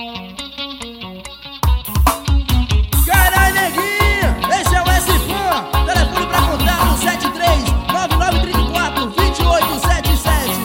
Caralho, neguinho, esse é o S-Fã. Telefone pra contato 73-9934-2877.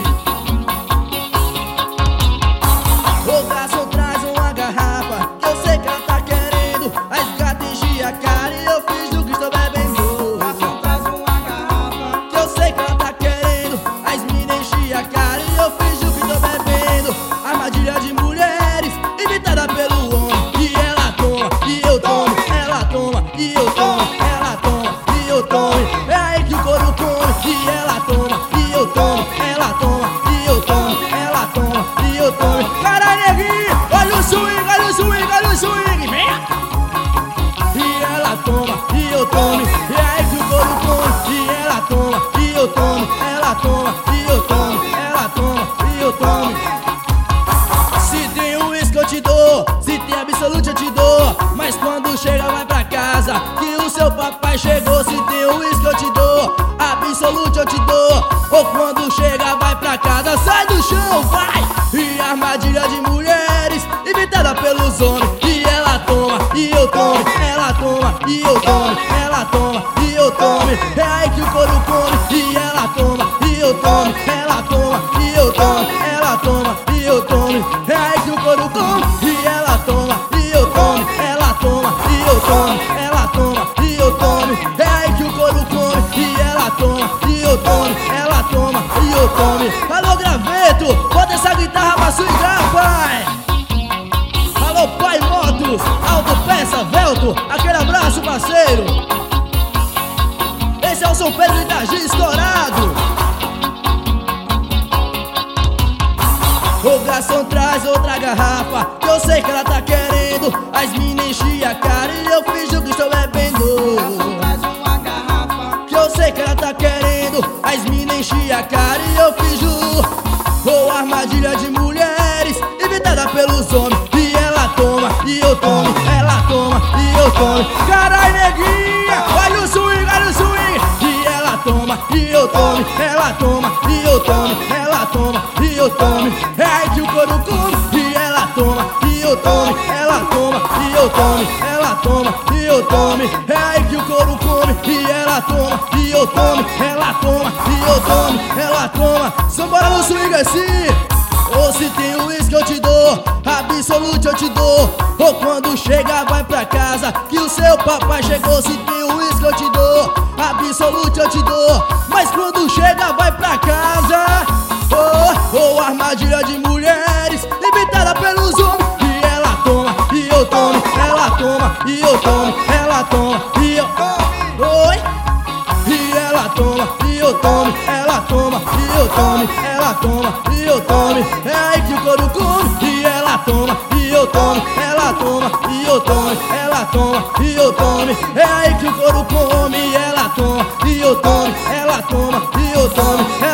O garçom traz uma garrafa, que eu sei que ela tá querendo. As gatas enchi a cara e eu finjo que estou bebendo. Garçom traz uma garrafa, Que eu sei que ela tá querendo. As minas enchi a cara e eu finjo que estou bebendo. Armadilha de mulheres, inventada pelo homem. E ela toma, e eu tomo. Ela toma, e eu tomo. Ela toma, e eu tomo. É aí que o couro come. E ela toma, e eu tomo. Ela toma, e eu tomo. Ela toma, e eu tomo. Caralho, neguinho, olha o swing, olha o swing, olha o swing. Venha! E ela toma, e eu tomo. É aí que o couro come. E ela toma, e eu tomo. Ela toma, e eu tomo. Ela toma, e eu tomo. Se tem um uísque eu te dou, se tem absolute eu te dou. Mas quando chega vai pra casa, que o seu papai chegou. Se tem um uísque eu te dou, absolute eu te dou. Ou quando chega vai pra casa, sai do chão, vai! E armadilha de mulheres, inventada pelos homens. E ela toma, e eu tomo. Ela toma, e eu tomo. Ela toma, e eu tomo. É aí que o couro come. E ela toma, e eu tomo. Ela toma, e eu tomo. Ela toma, e eu tomo. É aí que o couro come. E ela toma, e eu tomo. Ela toma, e eu tomo. Ela toma, e eu tomo. É aí que o couro come. E ela toma, e eu tomo. Ela toma, e eu tomo. Alô, graveto, bota essa guitarra pra swingar, pai. Alô, pai motos, autopeça, velto. Aquele abraço, parceiro. Esse é o São Pedro Itaji estourado. O garçom traz outra garrafa, que eu sei que ela tá querendo. As minas enchem a cara e eu finjo que estou bebendo. garçom traz uma garrafa, Que eu sei que ela tá querendo. As minas enchem a cara e eu finjo. Ou armadilha de mulheres, inventada pelos homens. E ela toma, e eu tomo. Ela toma, e eu tomo. Caralho, neguinha, olha o swing, olha o swing. E ela toma, e eu tomo. Ela toma, e eu tomo. Ela toma, e eu tomo. É aí que o couro come. E ela toma, e eu tomo. Ela toma, e eu tomo. Ela toma, e eu tomo. É aí que o couro come. E ela toma, e eu tomo. Ela toma, e eu tomo. Ela toma. Sambora no swing assim. Ou se tem um uísque eu te dou, absolute eu te dou. Ou quando chega vai pra casa, que o seu papai chegou. Se tem um uísque eu te dou, absolute eu te dou. Mas quando chega vai pra casa. Ou armadilha de mulheres, inventada pelos homens. E ela toma, e eu tomo. Ela toma, e eu tomo. Ela toma, e eu Oi! E ela toma, e eu tomo. Ela toma, e eu tomo. Ela toma, e eu tomo. É aí que o couro come. E ela toma, e eu tomo. Ela toma, e eu tomo. Ela toma, e eu tomo. É aí que o couro come. E ela toma, e eu tomo. Ela toma, e eu tomo.